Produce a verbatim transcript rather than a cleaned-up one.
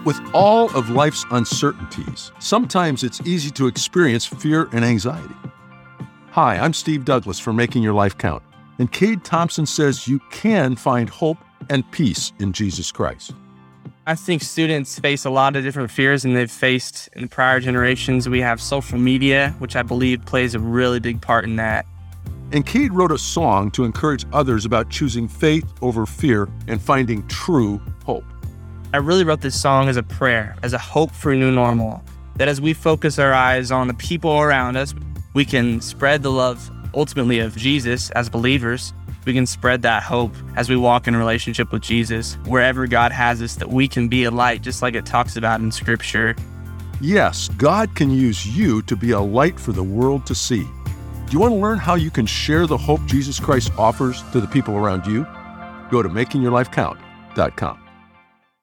With all of life's uncertainties, sometimes it's easy to experience fear and anxiety. Hi, I'm Steve Douglas for Making Your Life Count, and Cade Thompson says you can find hope and peace in Jesus Christ. I think students face a lot of different fears than they've faced in prior generations. We have social media, which I believe plays a really big part in that. And Cade wrote a song to encourage others about choosing faith over fear and finding true hope. I really wrote this song as a prayer, as a hope for a new normal, that as we focus our eyes on the people around us, we can spread the love, ultimately, of Jesus as believers. We can spread that hope as we walk in a relationship with Jesus, wherever God has us, that we can be a light, just like it talks about in Scripture. Yes, God can use you to be a light for the world to see. Do you want to learn how you can share the hope Jesus Christ offers to the people around you? Go to making your life count dot com.